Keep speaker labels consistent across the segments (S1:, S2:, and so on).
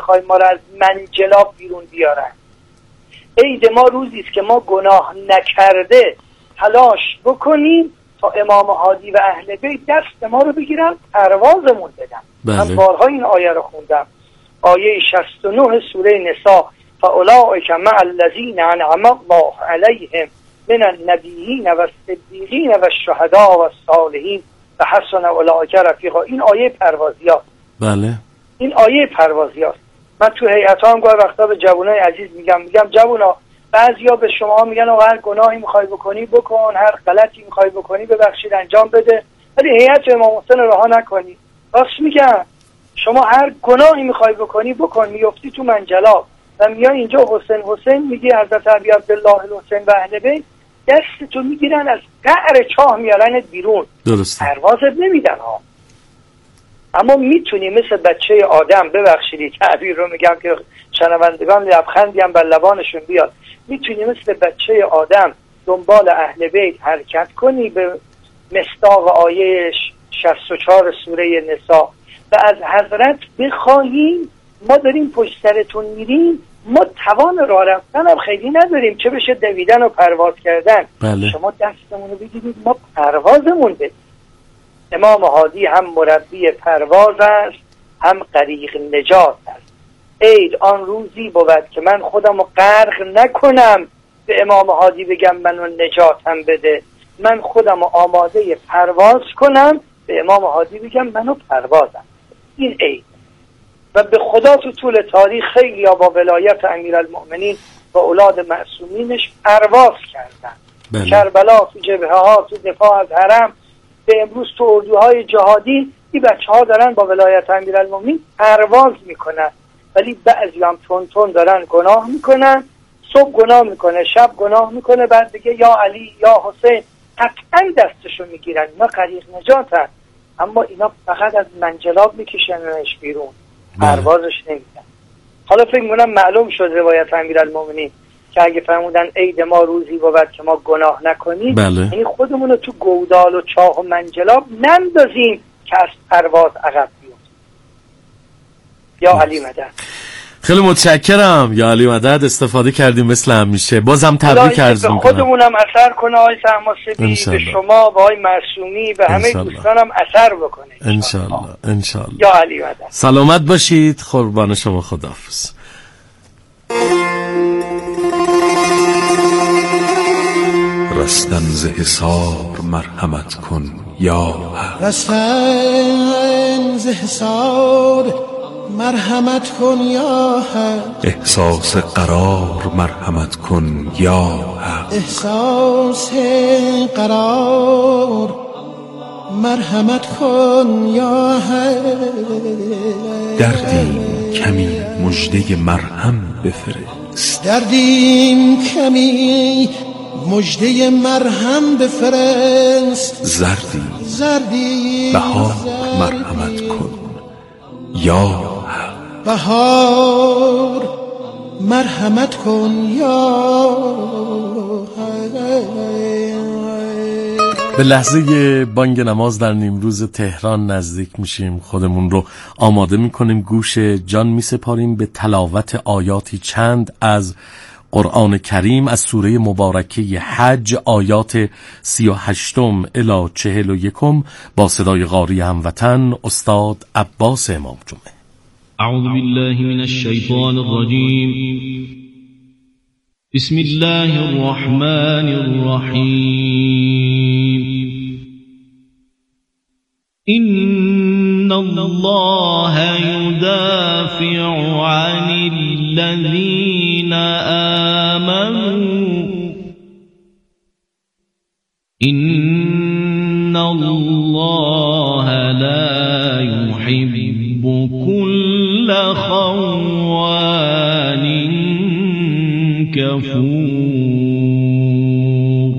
S1: میخوای ما را از منجلاب بیرون بیارن. عید ما روزی است که ما گناه نکرده تلاش بکنیم تا امام هادی و اهل بیت دست ما رو بگیرن پروازمون بدن. من بارها این آیه رو خوندم، آیه 69 سوره نساء، فاولئک مع الذین انعم الله علیهم من النبیین و الصدیقین و الشهداء و الصالحین و حسن اولئک رفیقا. این آیه پروازیاست.
S2: بله،
S1: این آیه پروازیاست. من تو هیئت‌ها هم گاهی وقتا به جوانای عزیز میگم جوونا، بعضیا به شما میگن هر گناهی میخوای بکنی بکن، هر غلطی میخوای بکنی ببخشید انجام بده، ولی هیئت امام حسین رها نکنی. راست میگن، شما هر گناهی میخوای بکنی بکن، میافتی تو منجلاب و میای اینجا حسین میگی حضرت ابی عبدالله الحسین و اهل بیت دستتو میگیرن از قعر چاه میارنت بیرون.
S2: درسته،
S1: پروازت نمیدن ها. اما میتونی مثل بچه آدم، ببخشید تعبیر رو میگم که شنوندگان لبخندی هم بر لبانشون بیاد، میتونی مثل بچه آدم دنبال اهل بیت حرکت کنی به مصداق آیه 64 سوره نساء و از حضرت بخواهیم ما داریم پشت سرتون میریم، ما توان راه رفتن هم خیلی نداریم، چه بشه دویدن و پرواز کردن.
S2: بله.
S1: شما دستمون رو بگیرید ما پروازمون بدیم. امام هادی هم مربی پرواز است هم غریق نجات است. عید آن روزی بود که من خودم رو غرق نکنم به امام هادی بگم منو نجاتم بده، من خودم رو آماده پرواز کنم به امام هادی بگم منو پروازم. این عید. و به خدا تو طول تاریخ خیلی با ولایت امیرالمؤمنین و اولاد معصومینش پرواز کردن.
S2: بله.
S1: کربلا، تو جبهه ها، تو دفاع از حرم، به امروز تو اردوهای جهادی این بچه ها دارن با ولایت امیرالمؤمنین پرواز میکنن، ولی بعضی هم تون دارن گناه میکنن. صبح گناه میکنه، شب گناه میکنه، بعد دیگه یا علی یا حسین قطعا دستشو میگیرن. اینا غریق نجات هست، اما اینا فقط از منجلاب میکشننش بیرون، پروازش نمیدن. حالا فکر میکنم معلوم شد روایت امیرالمؤمنین که اگه فرمودن عید ما روزی بود که ما گناه نکنیم، یعنی خودمون رو تو گودال و چاه و منجلاب نندازیم که از پرواز عقب بیفتیم. یا علی مدد.
S2: خیلی متشکرم یا علی مدد، استفاده کردیم مثل همیشه. بازم تبریک عرض می‌کنم.
S1: خودمونم اثر کنه آقای طهماسبی، به شما و آقای معصومی و همه دوستانم اثر بکنه
S2: انشالله.
S1: یا علی مدد.
S2: سلامت باشید، قربان شما، خداحافظ.
S3: رستن ز حصار مرحمت کن یا حق،
S4: رستن ز حصار مرحمت کن یا حق،
S3: احساس قرار مرحمت کن یا حق،
S4: احساس قرار مرحمت کن یا حق،
S3: دردیم کمی مژده مرهم بفرست،
S4: دردیم کمی مژده مرهم بفرست، زردی
S3: بهار مرحمت کن یا حق،
S4: بهار مرحمت کن یا حق.
S2: به لحظه بانگ نماز در نیمروز تهران نزدیک میشیم، خودمون رو آماده میکنیم، گوش جان میسپاریم به تلاوت آیاتی چند از قرآن کریم از سوره مبارکه حج، آیات 38 الی 41 با صدای قاری هموطن استاد عباس امام جمعه.
S5: اعوذ بالله من الشیطان الرجیم. بسم الله الرحمن الرحیم. ان الله يدافع عن الذين آمنوا ان الله لا يحب كل خوان كفور.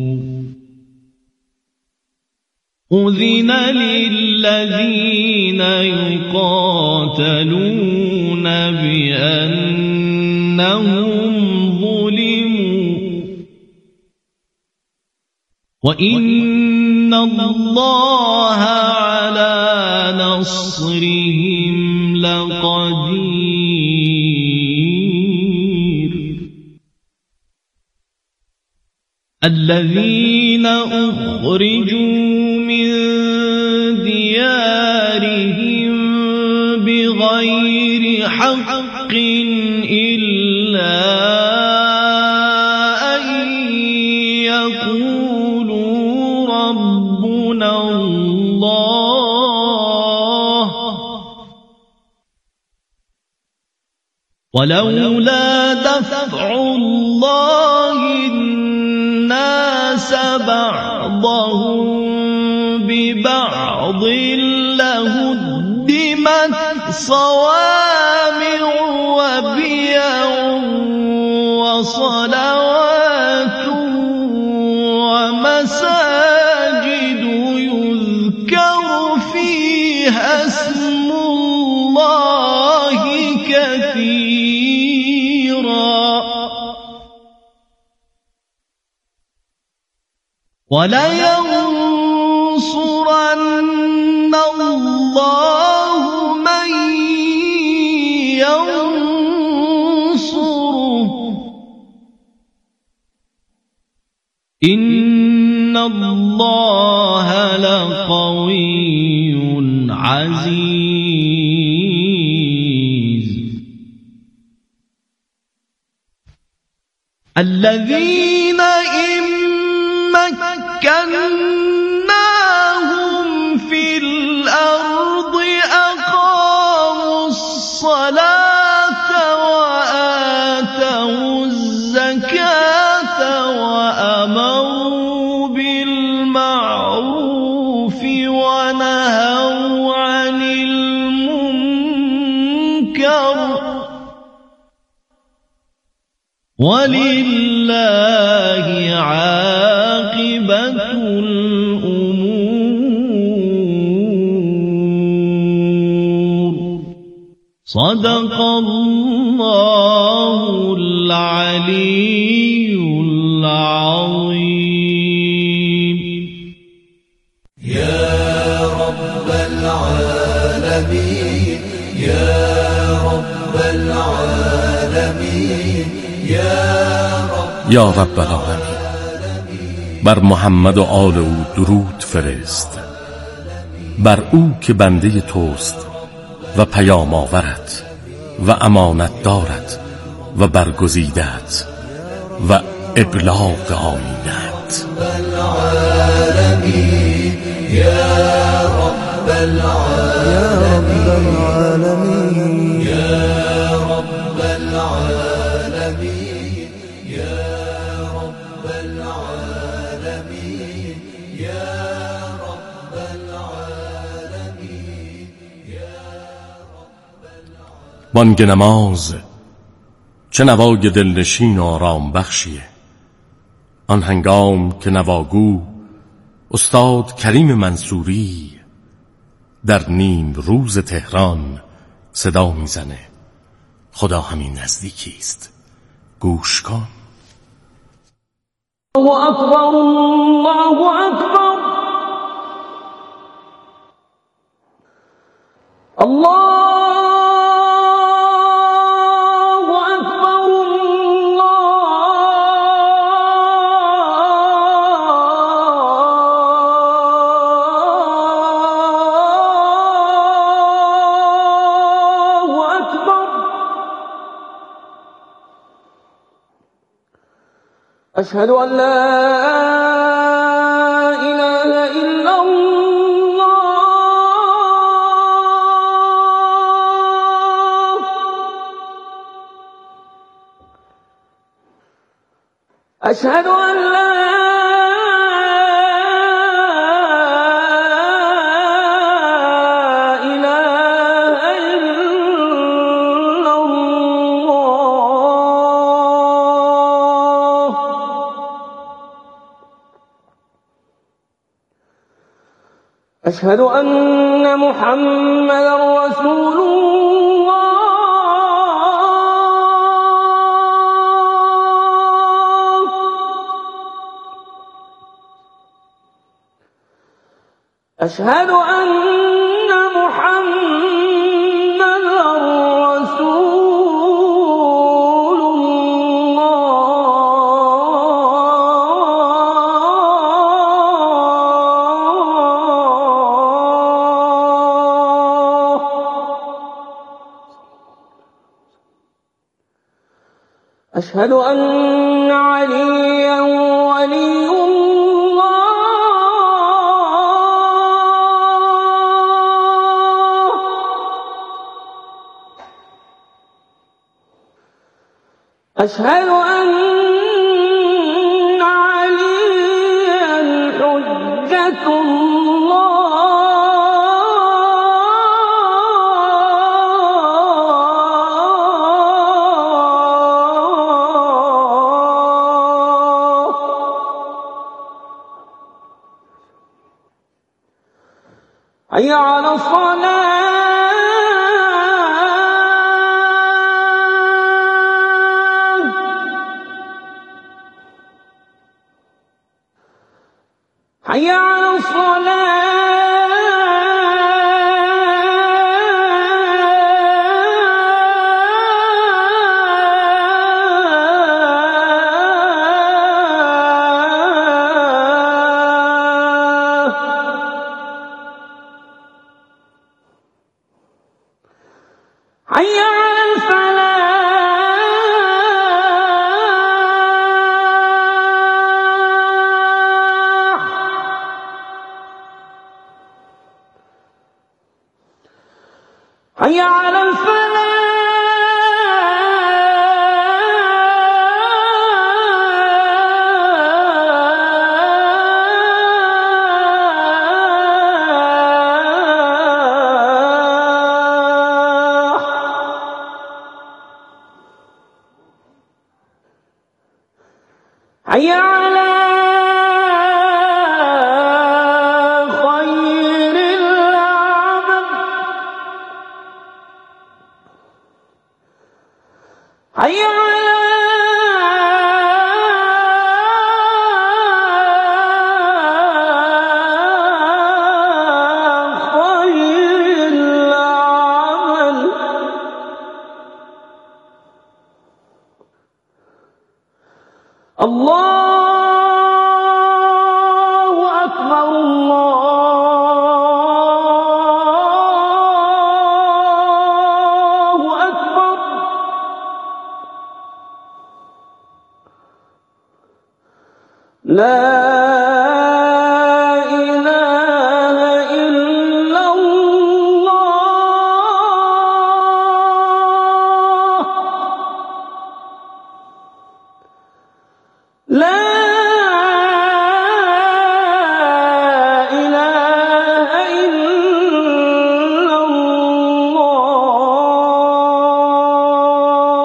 S5: أذن للذين يقاتلون بأنهم ظلموا وإن الله على نصرهم لقدير. الذين أخرجوا من ديارهم بغير حق إلا أن يقولوا ربنا الله ولولا دفع الله الناس بعضهم ببعض لهدمت صوامع وبيع وصلوات ومساجد يذكر فيها اسم الله كثيرا ولينصرن الله من ينصره إن الله لقوي عزيز الذين إن مكناهم في الأرض أقاموا الصلاة وآتوا الزكاة وأمروا بالمعروف ونهوا عن المنكر ولله عاقبة الأمور صدق الله العلي العظيم
S6: يا رب العالمين يا رب العالمين
S2: یا رب العالمین بر محمد و آل او درود فرست، بر او که بنده توست و پیام آورت و امانت دارد و برگزیدت و ابلاغ آیینت.
S6: یا رب العالمین یا رب العالمین یا رب العالمین یا رب العالمین
S2: بانگ نماز چه نوای دلنشین و آرام بخشیه، آن هنگام که نواگو استاد کریم منصوری در نیم روز تهران صدا میزنه خدا همین نزدیکی است. گوش کن.
S5: الله اکبر الله اکبر الله أشهد أن لا إله إلا الله أشهد أن لا أشهد أن محمدا رسول الله أشهد أن محمدا رسول الله أشهد أن عليا ولي الله. أشهد أن عليا حجة الله. حي على الصلاة. حي على الصلاة. حي على الفلاح. حي على الفلاح. حي على خير العمل. حي على خير العمل. الله أكبر الله أكبر. لا إله إلا الله. لا إله إلا الله.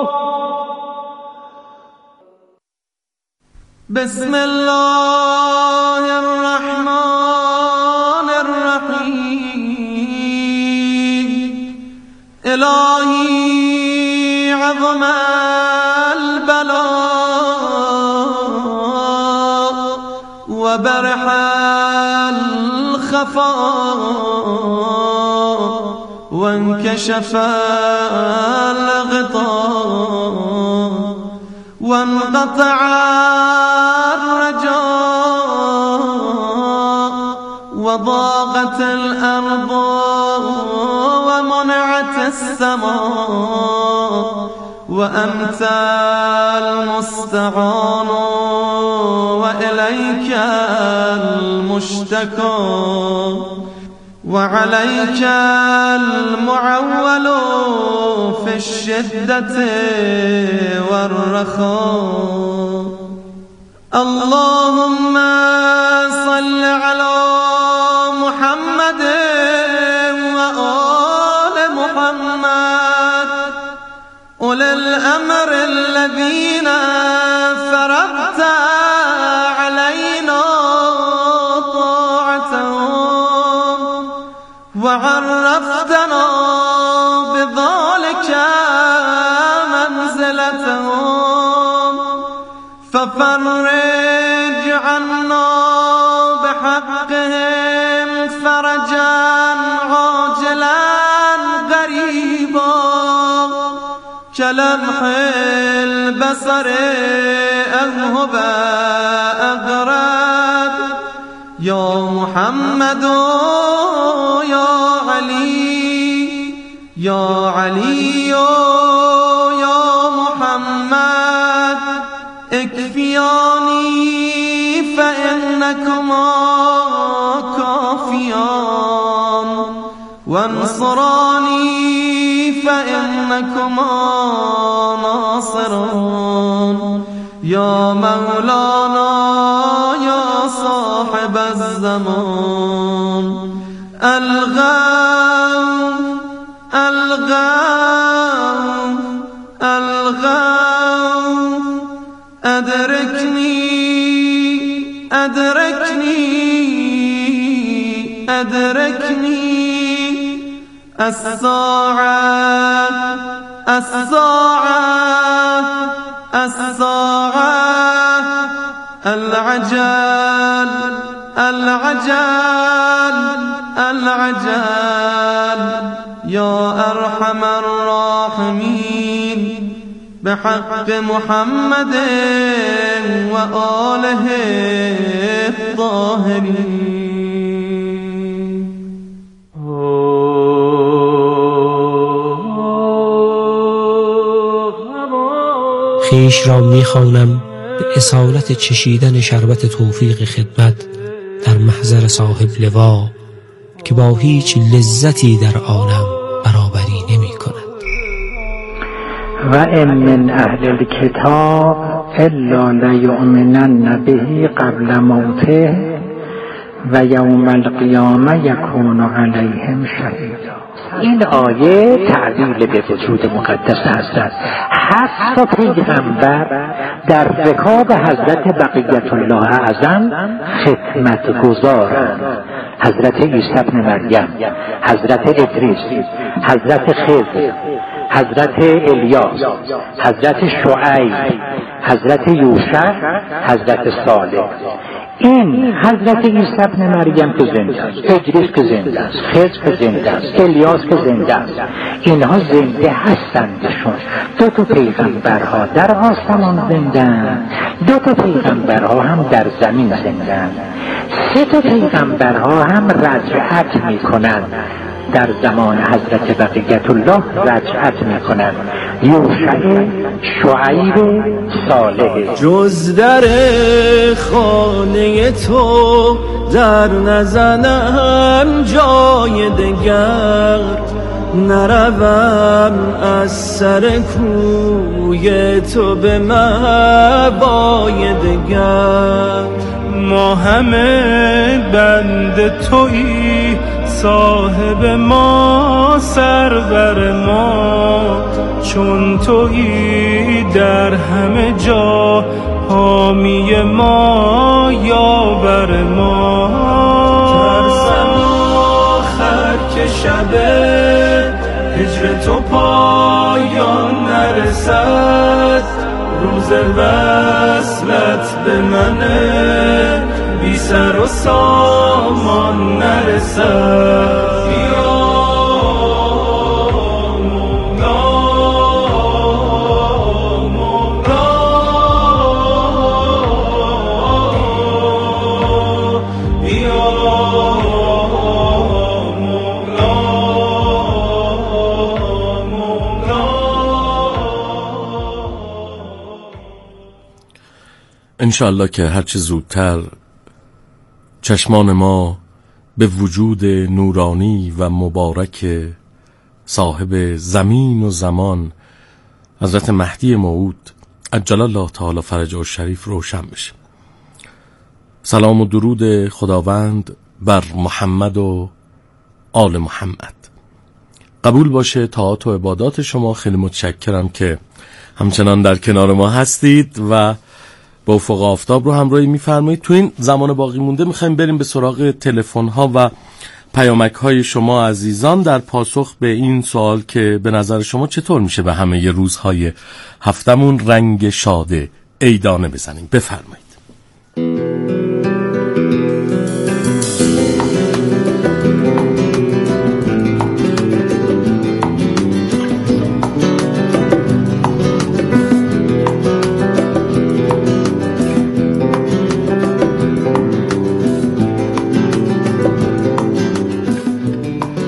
S7: بسم الله الرحمن الرحيم. إلهي عظم البلاء وبرح الخفاء وانكشف الغطاء وانقطع الرجاء وضاقت الأرض ومنعت السماء وأنت المستعان وإليك المشتكى وعليك المعول في الشدة والرخاء. اللهم صل على محمد وآل محمد أولي الأمر الذين فرضت علينا طاعتهم وعرفتنا بذلك منزلتهم ففرج عنا بحقهم فرجا عاجلا غريبا كلمح البصر أذهب أغرب يا محمد يا علي يا علي يا محمد اكفياني فإنكما كافيان وانصراني فإنكما ناصران يا مولانا يا صاحب الزمان الغوث الغوث الغوث أدركني أدركني أدركني الساعة الساعة الساعة العجل العجل العجل يا أرحم الراحمين بحق محمد وآله الطاهرين.
S8: خویش را می‌خوانم به اصالت چشیدن شربت توفیق خدمت در محضر صاحب لوا که با هیچ لذتی در عالم برابری نمی کند.
S9: و ان من اهل الکتاب الا لیؤمنن به قبل موته و یوم القیامه یکون علیهم شهیدا. این آیه تعبیر به وجود مقدس هستند. 7 پیغمبر در رکاب حضرت بقیت الله اعظم خدمت گزارند. حضرت عیسی ابن مریم، حضرت ادریس، حضرت خضر، حضرت الیاس، حضرت شعیب، حضرت یوشع، حضرت صالح. این حضرت عیسی ابن مریم که زنده است، ادریس که زنده است، خضر که زنده است، الیاس که زنده است، اینها زنده هستندشون. 2 پیغمبرها در آسمان زنده‌اند، 2 پیغمبرها هم در زمین زنده‌اند. 3 پیغمبرها هم رجعت میکنند. در زمان حضرت بقیت الله رجعت میکنند. یوشع، شعیب، صالح.
S10: جز در خانه تو در نزنم جای دگر، نروم از سر کوی تو به مأوای دگر. ما همه بند تویی، صاحب ما سرور ما، چون تویی در همه جا حامی ما یاور ما. ترسم آخر که شب هجر تو پایان نرسد، روز وصلت به من بی سر و سامان نرسد.
S2: انشاءالله که هرچه زودتر چشمان ما به وجود نورانی و مبارک صاحب زمین و زمان حضرت مهدی موعود عجل الله تعالی فرجه الشریف روشن بشه. سلام و درود خداوند بر محمد و آل محمد. قبول باشه طاعات و عبادات شما. خیلی متشکرم که همچنان در کنار ما هستید و با افق آفتاب رو همراهی می‌فرمایید. تو این زمان باقی مونده می‌خوایم بریم به سراغ تلفن‌ها و پیامک‌های شما عزیزان در پاسخ به این سوال که به نظر شما چطور میشه به همه روزهای هفتمون رنگ شاد عیدانه بزنیم. بفرمایید.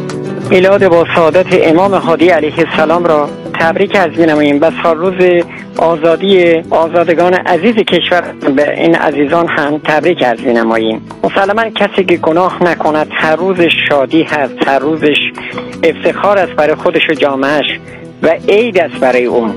S11: میلاد با سعادت امام هادی علیه السلام را تبریک عرض می‌نماییم و سالروز
S9: آزادی آزادگان عزیز کشور به این عزیزان هم تبریک عرض نماییم. مسلماً کسی که گناه نکند هر روزش شادی هست، هر روزش افتخار است برای خودش و جامعهش و عید است برای اون.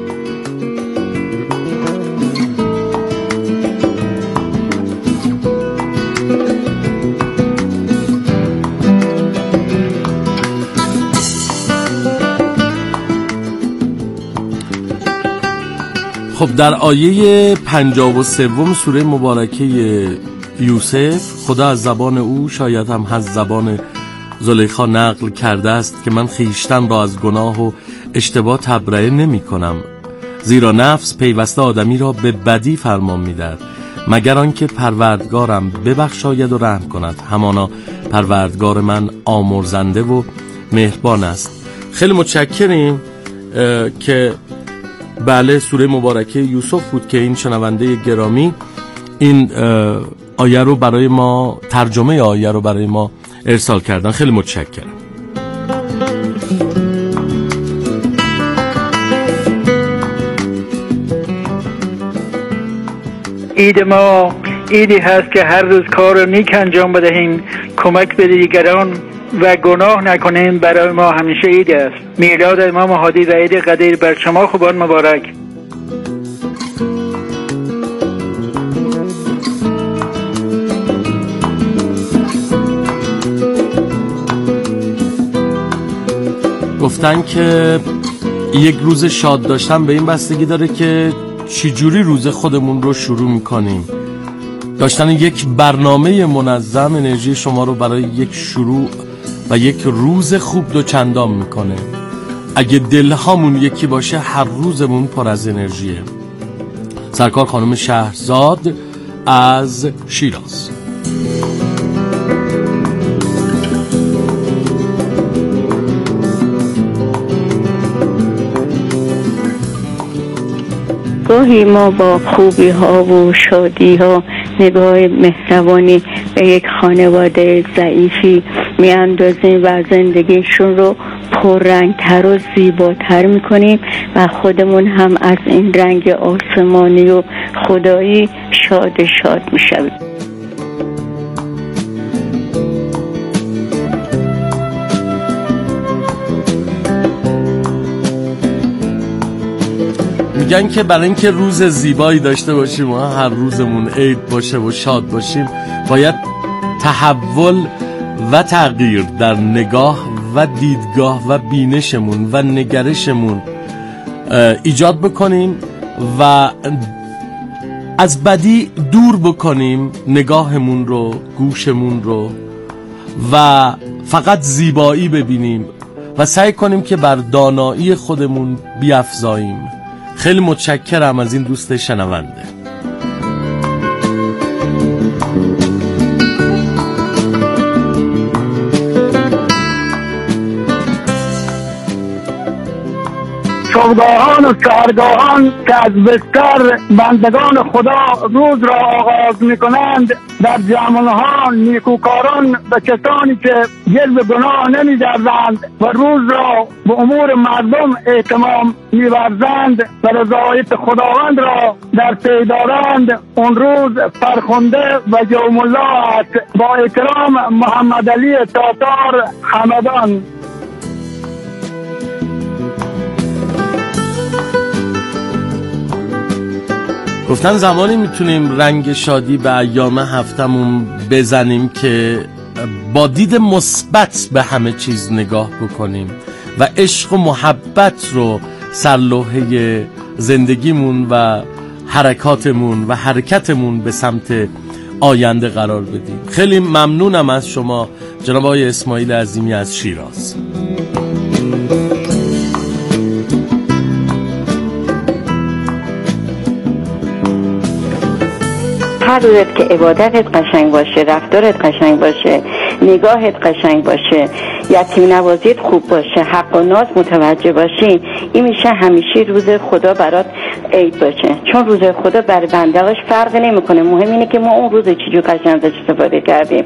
S2: خب در آیه 53 سوره مبارکه یوسف خدا از زبان او شاید هم از زبان زلیخا نقل کرده است که من خیشتن را از گناه و اشتباه تبرئه نمی کنم، زیرا نفس پیوسته آدمی را به بدی فرمان می دهد، مگر آنکه پروردگارم ببخشاید و رحم کند، همانا پروردگار من آمرزنده و مهربان است. خیلی متشکریم که بله سوره مبارکه یوسف بود که این شنونده گرامی این آیه رو برای ما، ترجمه آیه رو برای ما ارسال کردن. خیلی متشکرم.
S1: عید ما عیدی هست که هر روز کار رو نیک انجام بدهیم، کمک به دیگران و گناه نکنیم. برای ما همیشه عید است. میلاد امام هادی و عید قدیر بر شما خوبان مبارک.
S2: گفتن که یک روز شاد داشتن به این بستگی داره که چجوری روز خودمون رو شروع میکنیم. داشتن یک برنامه منظم انرژی شما رو برای یک شروع و یک روز خوب دوچندان میکنه. اگه دلهامون یکی باشه هر روزمون پر از انرژیه. سرکار خانم شهرزاد از شیراز.
S11: گاهی ما با خوبی ها و شادی ها نگاه مهربانی به یک خانواده ضعیفی می اندازیم و زندگیشون رو پررنگتر و زیباتر می کنیم و خودمون هم از این رنگ آسمانی و خدایی شاد می شویم.
S2: میگن که برای اینکه روز زیبایی داشته باشیم و هر روزمون عید باشه و شاد باشیم باید تحول و تغییر در نگاه و دیدگاه و بینشمون و نگرشمون ایجاد بکنیم و از بدی دور بکنیم نگاهمون رو، گوشمون رو و فقط زیبایی ببینیم و سعی کنیم که بر دانایی خودمون بیفزاییم. خیلی متشکرم از این دوست شنونده.
S1: صبحگاهان و سحرگاهان که از بستر بندگان خدا روز را آغاز می کنند، در جامعه نیکوکاران و کسانی که جلب گناه نمی دردند و روز را به امور مردم اهتمام می ورزند و رضایت خداوند را در پی دارند، اون روز فرخنده و یوم الله است. با احترام محمد علی تاتار همدان.
S2: گفتن زمانی میتونیم رنگ شادی به ایام هفتمون بزنیم که با دید مثبت به همه چیز نگاه بکنیم و عشق و محبت رو سرلوحه زندگیمون و حرکاتمون و حرکتمون به سمت آینده قرار بدیم. خیلی ممنونم از شما جناب آقای اسماعیل عظیمی از شیراز.
S11: هر روزت که عبادتت قشنگ باشه، رفتارت قشنگ باشه، نگاهت قشنگ باشه، یتیم نوازیت خوب باشه، حق و ناز متوجه باشی، این میشه همیشه روز خدا برات عید باشه. چون روز خدا برای بنده‌اش فرق نمیکنه، مهم اینه که ما اون روز چجوری قشنگ ازش استفاده کردیم.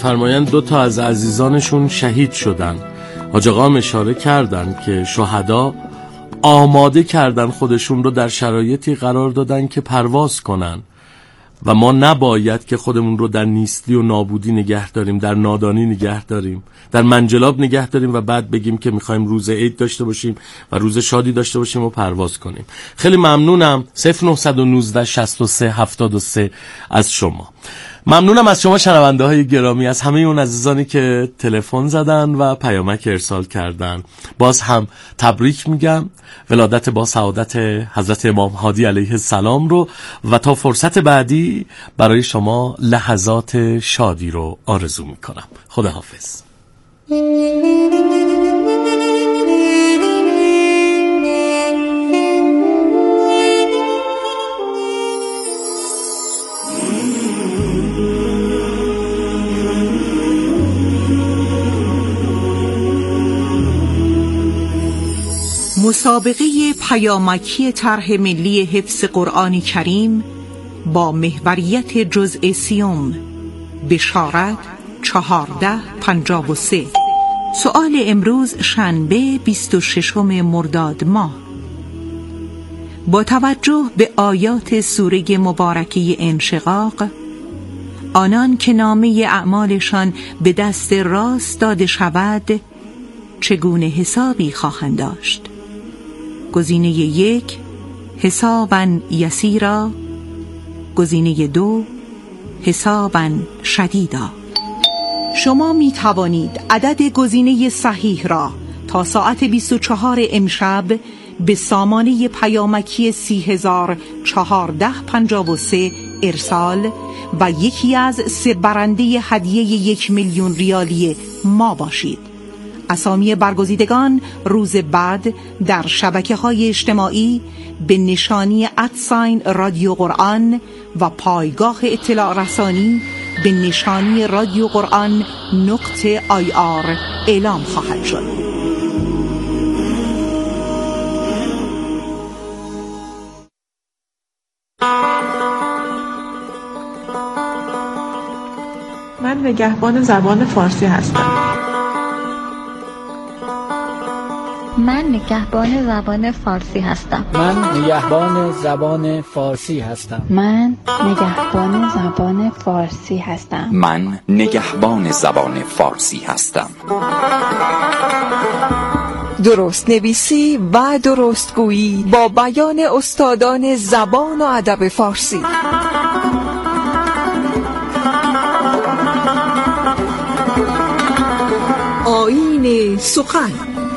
S2: میفرمایند 2 از عزیزانشون شهید شدن. حاج آقا هم اشاره کردن که شهدا آماده کردن خودشون رو، در شرایطی قرار دادن که پرواز کنن و ما نباید که خودمون رو در نیستی و نابودی نگه داریم، در نادانی نگه داریم، در منجلاب نگه داریم و بعد بگیم که میخوایم روز عید داشته باشیم و روز شادی داشته باشیم و پرواز کنیم. خیلی ممنونم. 0919 63 73 از شما. ممنونم از شما شنونده های گرامی، از همه اون عزیزانی که تلفن زدن و پیامک ارسال کردن. باز هم تبریک میگم ولادت با سعادت حضرت امام هادی علیه السلام رو و تا فرصت بعدی برای شما لحظات شادی رو آرزو میکنم. خداحافظ.
S12: مسابقه پیامکی طرح ملی حفظ قرآن کریم با محوریت جزء 30 بشارت 1453. سؤال امروز شنبه 26 مرداد ماه. با توجه به آیات سوره مبارکه انشقاق، آنان که نامه اعمالشان به دست راست داده شود چگونه حسابی خواهند داشت؟ گزینه 1 حساباً یسیرا، گزینه 2 حساباً شدیدا. شما می توانید عدد گزینه صحیح را تا ساعت 24 امشب به سامانه پیامکی 30453 ارسال و یکی از 3 برنده هدیه 1,000,000 ریالی ما باشید. اسامی برگزیدگان روز بعد در شبکه‌های اجتماعی به نشانی @رادیو قرآن و پایگاه اطلاع رسانی به نشانی رادیو قرآن .ir اعلام خواهد شد.
S13: من نگهبان زبان فارسی هستم.
S14: من نگهبان زبان فارسی هستم.
S15: من نگهبان زبان فارسی هستم.
S16: من نگهبان زبان فارسی هستم.
S17: من نگهبان زبان فارسی هستم.
S18: درست نویسی و درستگویی با بیان استادان زبان و ادب فارسی. آیین سخن.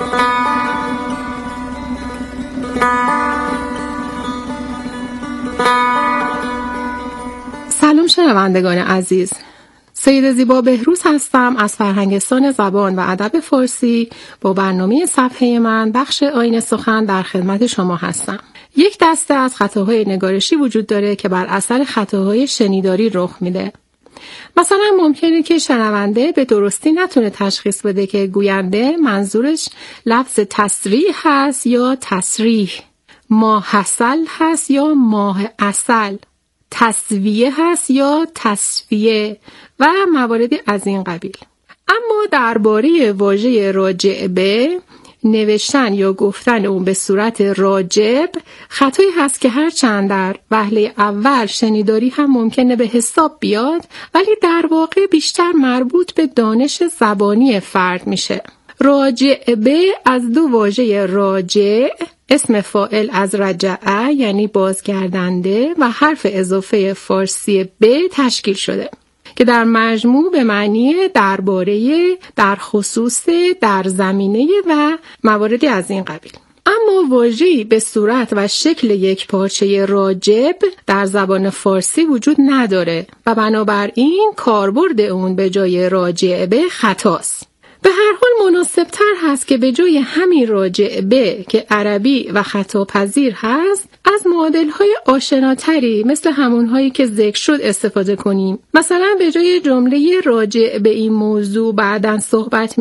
S19: سلام شنوندگان عزیز، سید زیبا بهروز هستم از فرهنگستان زبان و ادب فارسی. با برنامه صفحه من بخش آیین سخن در خدمت شما هستم. یک دسته از خطاهای نگارشی وجود داره که بر اثر خطاهای شنیداری رخ میده. مثلا ممکنه که شنونده به درستی نتونه تشخیص بده که گوینده منظورش لفظ تسریح هست یا تصریح، ماه عسل هست یا ماه عسل، تسویه هست یا تصفیه و مواردی از این قبیل. اما درباره واژه راجع به، نوشتن یا گفتن اون به صورت راجب خطایی هست که هرچند در وهله اول شنیداری هم ممکنه به حساب بیاد، ولی در واقع بیشتر مربوط به دانش زبانی فرد میشه. راجع به از 2 واژه راجع، اسم فاعل از رجعه یعنی بازگردنده و حرف اضافه فارسی به تشکیل شده که در مجموع به معنی درباره، در خصوص، در زمینه و مواردی از این قبیل. اما واژه‌ای به صورت و شکل یک پارچه راجب در زبان فارسی وجود نداره و بنابراین کاربرد اون به جای راجع به خطاست. به هر حال مناسب‌تر هست که به جای همین راجع به که عربی و خطاپذیر هست، از معادل‌های آشناتری مثل همون‌هایی که ذکر شد استفاده کنیم. مثلا به جای جمله راجع به این موضوع بعداً صحبت